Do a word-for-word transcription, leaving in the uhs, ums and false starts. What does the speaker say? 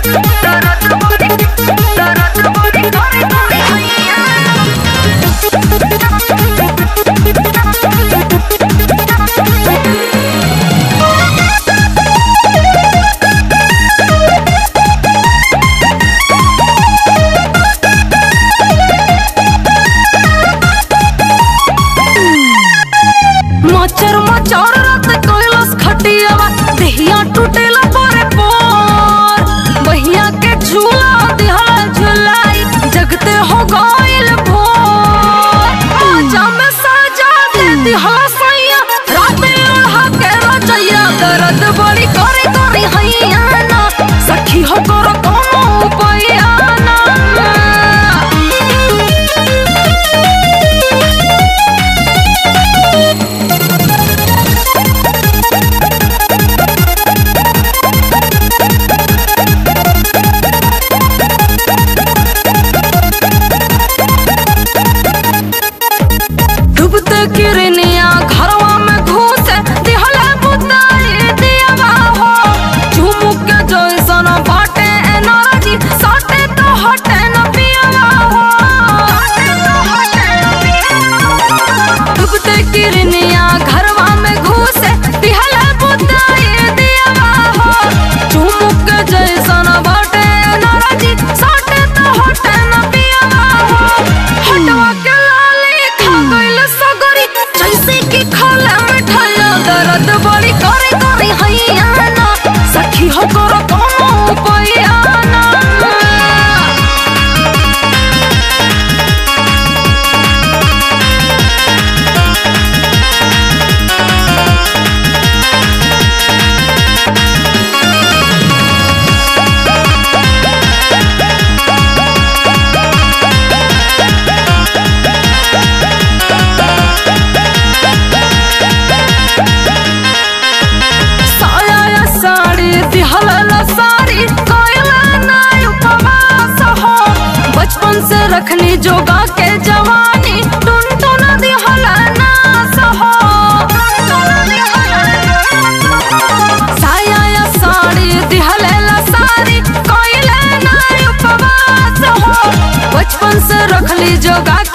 मचर मचर रात कैलस खटियावा देहिया टूटेला परे पोर बहिया के झूला दिहला झुलाई जगते हो गइल भोर आजा में सजा दे दिहला सैया रात ओढ़ा के रजैया दर्द बड़ी करे करे हैया ना सखी हो कर कोनो उपाया ना किरनिया घरवा में घुसे दिहला बुताई दियावा हो झुमुक के जैसन बाटे एनर्जी साटे तो हटे न पियावा हो डूबते किरनिया घरवा में घुसे दिहला बुताई दियावा हो झुमुक के जैसन बाटे एनर्जी साटे तो हटे न पियावा हो हटवा के लाली खा गइल जैसे कि खाला मिठाइया दर्द बड़ी करे करे हैया ना सखी हो कर कोनो उपाया ना बचपन से रखनी जोगा के जवानी टुन टुन दिहला नास हो साया या साड़ी दिहला सारी कोइले ना उपवास हो बचपन से रखली जोगा